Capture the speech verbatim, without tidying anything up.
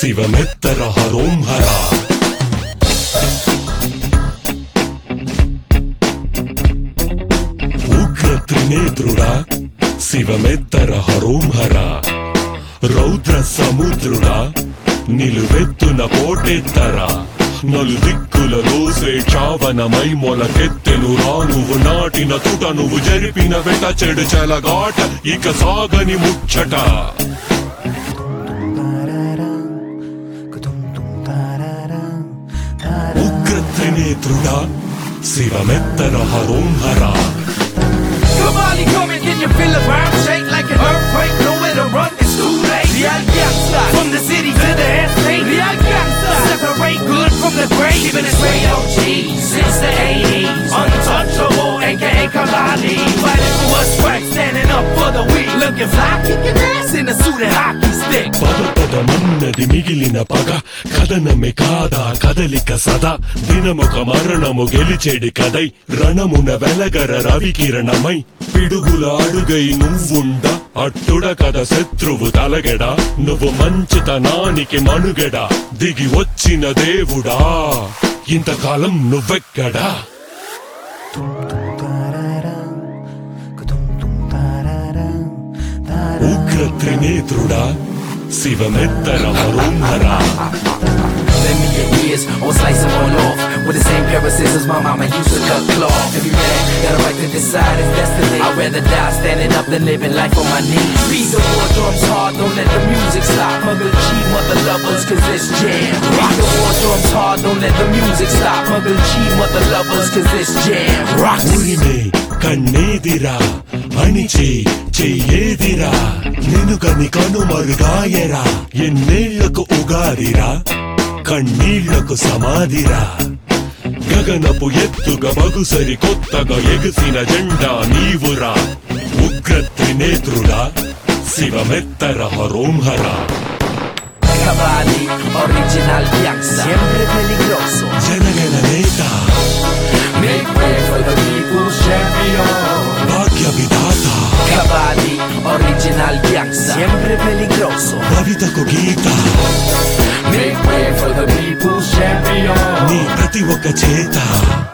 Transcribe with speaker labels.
Speaker 1: శివమెత్తర హరోం హరా. ఉగ్ర త్రినేత్రుడా శివమెత్తర హరోం హరా. రౌద్ర సముద్రుడా నిలువెత్తున పోటెత్తరా. నలు దిక్కుల దోసే చావనమై మొలకెత్తెనురా. నువ్వు నాటిన తుట నువ్వు జరిపిన వెట చెడు చెలగాట ఇక సాగని ముచ్చట. ఉగ్ర త్రినేత్రుడా శివమెత్తర హరోం హరా.
Speaker 2: Come on, come and can you feel the ground shake like an earthquake? Nowhere to run, it's too late. Real gangsta, from the city to the estate. Real gangsta, separate good from the great. Keeping it straight O G since the eighties. Untouchable, aka Kalani. Fighting for what's right, standing up for the weak. Looking fly, kicking ass in a suit and hockey stick.
Speaker 1: పద పదమన్నది మిగిలిన పగ కథనమే కాదా కదలిక సదా. దినముక మరణము గెలిచేడి కదై రణమున వెలగర రవికిరణమై. పిడుగుల అడుగై నువ్వుండ అట్టుడ కథ శత్రువు తలగెడ. నువ్వు మంచితనానికి మనుగడ దిగి వచ్చిన దేవుడా ఇంతకాలం నువ్వెక్కడా. ఉగ్ర త్రినేత్రుడా శివమెత్తర హరోం హరా.
Speaker 2: Lend me your ears, I will slice them on off with the same pair of scissors my mama used to cut cloth. Every man got a right to decide his destiny. I'd rather die standing up than living life on my knees. Beat the war drums hard, don't let the music stop. Muggle G, mother lovers, cause it's jam. Rock the war drums hard, don't let the music stop. Muggle G, mother lovers, cause it's jam. Rock.
Speaker 1: ఉరిమే కన్నేదిరా అణిచే చెయ్యేదిరా. నేను కని కనుమరుగాయరా. ఎన్నేళ్లకు ఉగాదిరా కన్నీళ్లకు సమాధిరా. గగనపు ఎత్తుగా బగుసరి కొత్తగా ఎగుసిన జెండా నీవురా. ఉగ్ర త్రినేత్రుడా శివమెత్తర హరోం హరా.
Speaker 2: Cavalli, original gangsta, siempre peligroso.
Speaker 1: జనగణ నేత
Speaker 2: Make way for the people's champion.
Speaker 1: Bhagya Vidhatha
Speaker 2: Cavalli, original gangsta, siempre peligroso.
Speaker 1: కవితకు గీత
Speaker 2: Make way for the people's champion.
Speaker 1: నీ ప్రతి ఒక్క చేత